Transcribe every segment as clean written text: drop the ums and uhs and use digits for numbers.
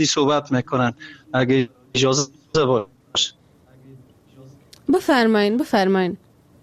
صحبت میکنن اگه اجازه باشه. بفرمایین.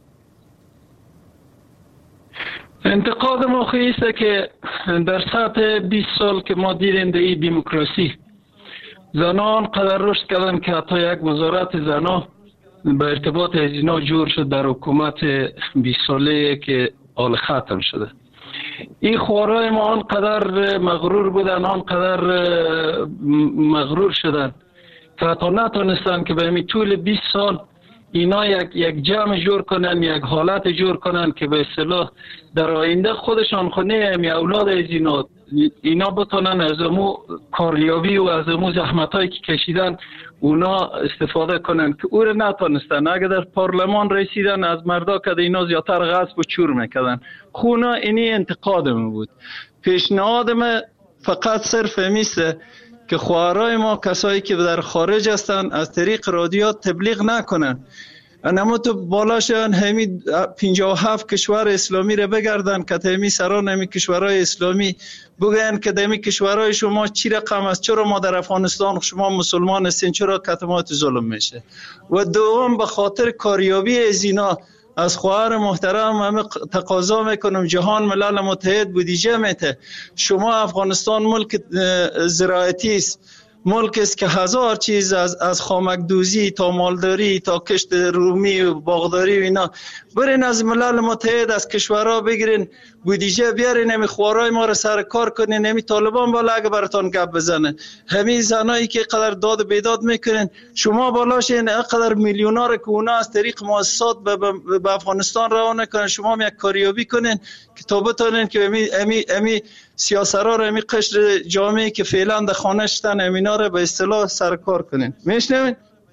انتقاد ما خیسته که در سطح 20 سال که ما دیدیم در این دموکراسی زنان قدر رشد کردن که حتی یک وزارت زنا به ارتباط از اینا جور شد در حکومت 20 ساله که حال ختم شده. این خوارای ما آنقدر مغرور بودن، آنقدر مغرور شدن که حتی نتونستن که به همین طول 20 سال اینا یک جمع جور کنن، یک حالت جور کنن که به اصطلاح در آینده خودشان خونه همی اولاد از اینا بتونن از امو کاریابی و از امو زحمتایی که کشیدن اونا استفاده کنن که او رو نتونستن. اگر در پارلمان رسیدن از مردا که اینا زیادتر غصب و چور میکردن. خونا اینی انتقادم بود. پیشنهادم فقط صرف میسته که خواهرای ما کسایی که در خارج هستن از طریق رادیو تبلیغ نکنن. انما تو بالاشان همین 57 کشور اسلامی رو بگردن که تمی سران همین کشورهای اسلامی بگن که دمی کشورهای شما چی رقم است، چرا ما در افغانستان شما مسلمان هستین، چرا کتمات ظلم میشه. و دوم به خاطر کاریابی از اینا از خواهر محترم همه تقاضا میکنم جهان ملل متحد بودجه میته. شما افغانستان ملک زراعتی است، ملک است که هزار چیز از خامک دوزی تا مالداری تا کشت رومی و باغداری و اینا برین از ملل متحد از کشورها بگیرین بودجه بیارین، همی خوارای ما رو سر کار کنین. همی طالبان بالا اگه براتون گپ بزنه، همی زنایی که قدر داد و بیداد میکنین شما بالاشین قدر میلیونار که اونا از طریق مؤسسات به افغانستان روانه کنن، شما هم یک کاریابی کنین که تا بتونین که همی سیاسرها رو همی قشر جامعه که فعلا در خانه شدن همینا رو به اصطلاح سرکار کنین. میشنوین؟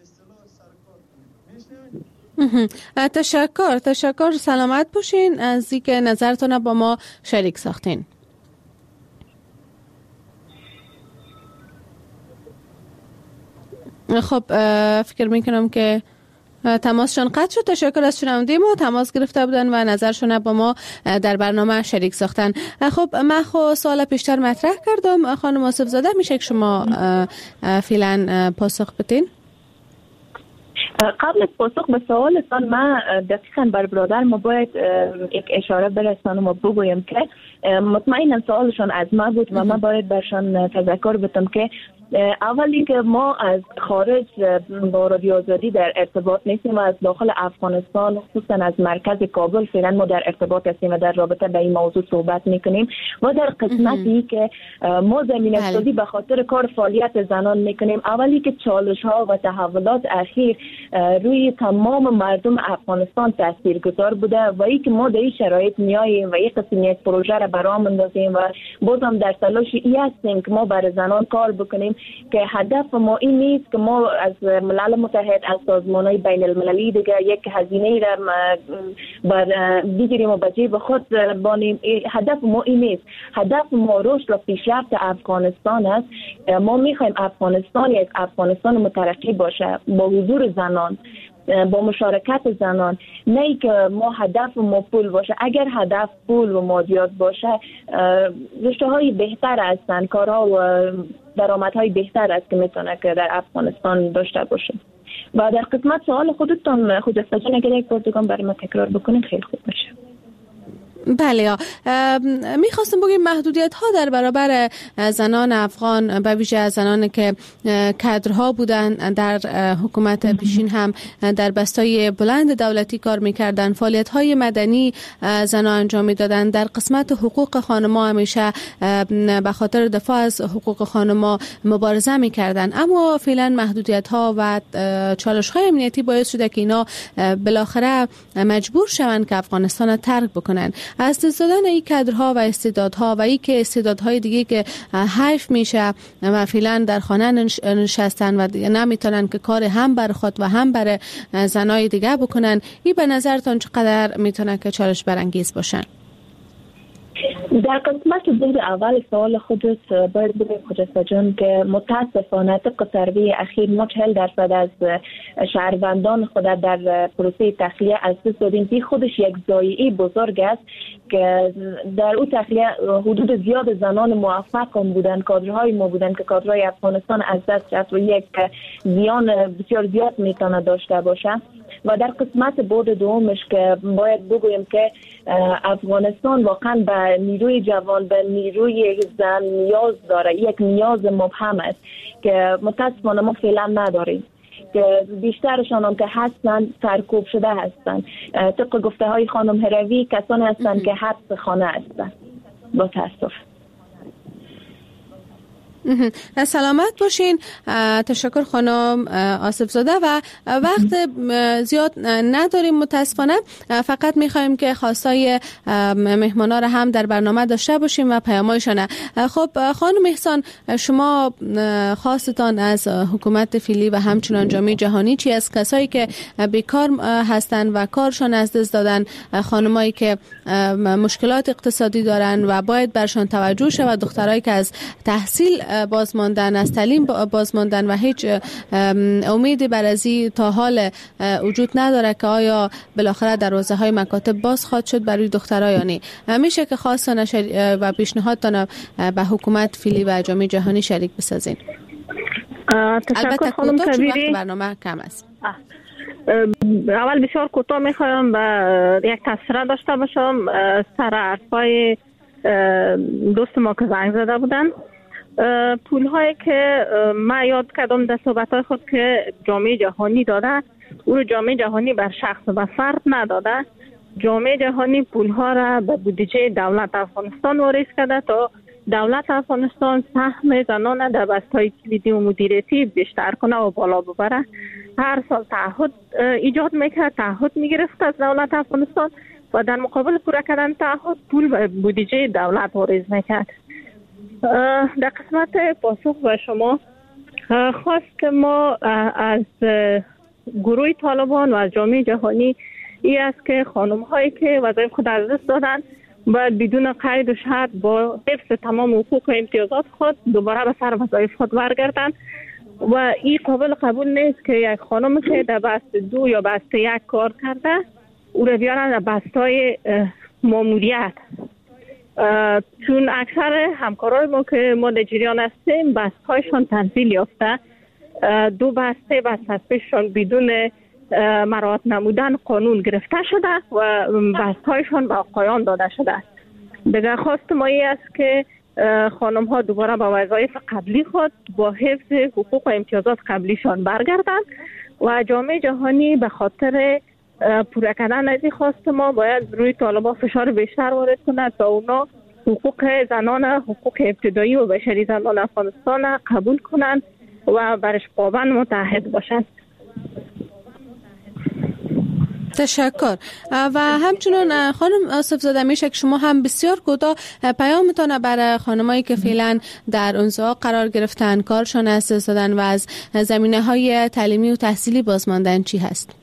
تشکر. سلامت باشین از اینکه نظرتون با ما شریک ساختین. خب فکر میکنم که تماسشان قطع شد. تشکر از شنونده ما تماس گرفته بودن و نظرشون با ما در برنامه شریک ساختن. خب من سوال پیشتر مطرح کردم. خانم آصف زاده میشه که شما فعلا پاسخ بدین؟ قبل از پاسخ به سوالتان من دقیقاً بر برادر ما باید یک اشاره برسانم و بگویم که مطمئنم سوالشان از ما بود و من باید برشان تذکر بدم که اولی که ما از خارج با رادیو آزادی در ارتباط نیستیم و از داخل افغانستان خصوصا از مرکز کابل فعلا ما در ارتباط هستیم و در رابطه به این موضوع صحبت میکنیم. و در قسمتی که ما زمین اقتصادی به خاطر کار فعالیت زنان میکنیم، اولی که چالش ها و تحولات اخیر روی تمام مردم افغانستان تاثیرگذار بوده و ای که ما در این شرایط میاییم و یک قسم یک پروژه را برام اندازیم و بازم در تلاش ای هستیم که ما برای زنان کار بکنیم که هدف ما این نیست که ما از ملل متحد از سازمان‌های بین المللی دیگه یک هزینه را بگیریم و به جیب خود بانیم. هدف ما این نیست. هدف ما رشد و پیشرفت افغانستان است. ما میخوایم افغانستان یک افغانستان مترقی باشه با حضور زنان، با مشارکت زنان، نه ای که ما هدف ما پول باشه. اگر هدف پول و مادیات باشه رشته های بهتر هستن، کارها و درآمدهای بهتر است که میتونه که در افغانستان داشته باشه. و در قسمت سوال خودتون خجسته جان اگر یک بار دیگه برای ما تکرار بکنین خیلی خوب میشه. بله، میخواستم بگیم محدودیت ها در برابر زنان افغان به ویژه زنانی که کادرها بودن در حکومت پیشین هم در بستای بلند دولتی کار میکردن، فعالیت های مدنی زنان انجام میدادن، در قسمت حقوق خانم‌ها همیشه به خاطر دفاع از حقوق خانم‌ها مبارزه میکردن. اما فعلا محدودیت ها و چالش های امنیتی باعث شده که اینا بالاخره مجبور شوند که افغانستان را ترک بکنن. از دست دادن این کادرها و استعدادها و این که استعدادهای دیگه که حیف میشه و فعلا در خانه نشستن و دیگه نمیتونن که کار هم بر خود و هم بر زنای دیگه بکنن، این به نظرتان چقدر میتونه که چالش برانگیز باشن؟ در قسمت بود اول سوال خودت باید بگم خجسته جان که متاسفانه طبق سروی اخیر ما 40% از شهروندان خود در پروسه تخلیه از دست دادیم. این خودش یک ضایعه بزرگ است که در اون تخلیه حدود زیاد زنان موفق هم بودن، کادرهای ما بودن که کادرهای افغانستان از دست رفت و یک زیان بسیار زیاد میتونه داشته باشه. و در قسمت بود دومش که باید بگویم که افغانستان واقعا به نیروی جوان، به نیروی زن نیاز داره. یک نیاز مبهم است که متاسفانه ما فعلا نداریم، که بیشترشان هم که هستن سرکوب شده هستن. طبق گفته های خانم هروی کسانی هستن که حبس خانه هستن. با تاسف. سلامت باشین. تشکر خانم آصف زاده. و وقت زیاد نداریم متاسفانه، فقط میخوایم که خواستای مهمانا را هم در برنامه داشته باشیم و پیامایشان. خب خانم احسان، شما خواستتان از حکومت فعلی و همچنان جامعه جهانی چی از کسایی که بیکار هستن و کارشان از دست دادن، خانمایی که مشکلات اقتصادی دارن و باید برشان توجه شود، دخترایی که از تحصیل بازماندن، از تعلیم بازماندن و هیچ امیدی بر ازی تا حال وجود نداره که آیا بالاخره دروازه های مکاتب باز خواهد شد برای دخترها یا نه. میشه که خواستان و پیشنهادتان به حکومت فعلی و جامعه جهانی شریک بسازین. البته خانم کبیری برنامه کم است. اول بسیار کوتاه میخوایم به یک تفسیر داشته باشم سر حرفای دوست ما که زنگ زده بودن. پول هایی که من یاد کردم در صحبت های خود که جامعه جهانی داده، او جامعه جهانی بر شخص و فرد نداده. جامعه جهانی پول ها را به بودجه دولت افغانستان واریز کرده تا دولت افغانستان سهم زنان در بسته‌های کلیدی و مدیریتی بیشتر کنه و بالا ببره. هر سال تعهد ایجاد میکرد، تعهد میگرفت از دولت افغانستان و در مقابل پورا کردن تعهد پول به بودجه دولت واریز میکرد. در قسمت پاسخ به شما خواست ما از گروه طالبان و از جامعه جهانی ای است که خانم هایی که وظایف خود از دست دادن باید بدون قید و شرط با حفظ تمام حقوق و امتیازات خود دوباره به سر وظایف خود برگردند و این قابل قبول نیست که یک خانم که در بست 2 یا بست 1 کار کرده او را بیارن در بستای ماموریت. چون اکثر همکارای ما که ما در جریان هستیم بستهایشان تنزیل یافته، 2 بسته بست هستشان بدون مراعات نمودن قانون گرفته شده و بستهایشان به آقایان داده شده. دیگر خواست ما ای است که خانم ها دوباره به وظایف قبلی خود با حفظ حقوق و امتیازات قبلیشان برگردند و جامعه جهانی به خاطر پورا کردن از این خواست ما باید روی طالبان فشار بیشتر وارد کند تا اونا حقوق زنان، حقوق ابتدایی و بشری زنان افغانستان قبول کنند و برش پابند متحد باشند. تشکر. و همچنان خانم آصف زاده، میشه که شما هم بسیار کوتاه پیامتان برای خانمایی که فعلا در انزوا قرار گرفتن، کارشان از دست دادن و از زمینه‌های تعلیمی و تحصیلی بازماندن چی هست؟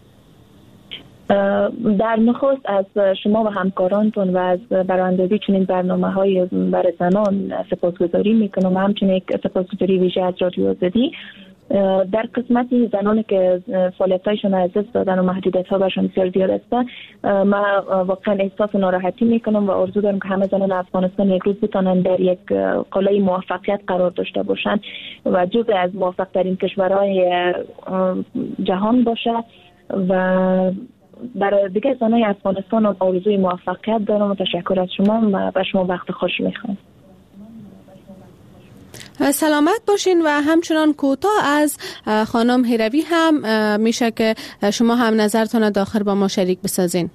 در نخست از شما و همکارانتون و از براندازی چنین برنامه‌های برای زنان سپاسگزاری میکنم و همچنین سپاسگزاری ویژه از رادیو آزادی. در قسمتی زنانی که فعالیت‌هایشان از دست دادن و محدودیت‌ها برشان بسیار زیاد است، من واقعا احساس ناراحتی میکنم و آرزو دارم که همه زنان افغانستان یک روز بتونن در یک قله موفقیت قرار داشته باشند و جزء از موفق‌ترین کشورهای جهان باشد. و برای دیگه زنان افغانستان آرزوی موفقیت دارم و تشکر از شما و به شما وقت خوش میخوام. سلامت باشین. و همچنان کوتاه از خانم هروی هم میشه که شما هم نظرتون داخل با ما شریک بسازین.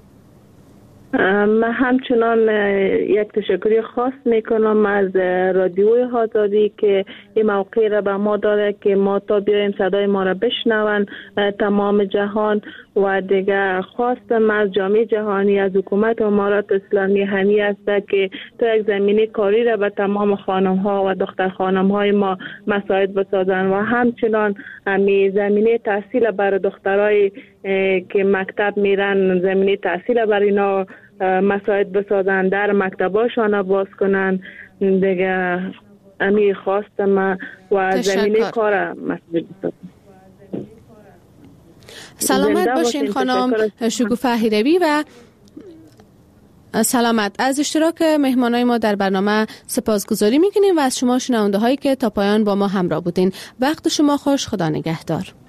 من همچنان یک تشکری خاص میکنم از رادیوی آزادی که این موقع را به ما داده که ما تا بیایم صدای ما را بشنون تمام جهان و دیگه خواستم از جامعه جهانی، از حکومت امارات اسلامی همی است که تا یک زمینه کاری را به تمام خانم ها و دختر خانم های ما مساعد بسازن و همچنان همی زمینه تحصیل برای دخترای که مکتب میرن، زمینه تحصیل برای اینا مساعد بسازن، در مکتباشان باز کنن. دیگه همی خواستم و زمینه کار مساعد بسازن. سلامت باشین خانم شگوفه هیروی و سلامت. از اشتراک مهمانای ما در برنامه سپاسگزاری میکنیم و از شما شنونده هایی که تا پایان با ما همراه بودین. وقت شما خوش. خدا نگهدار.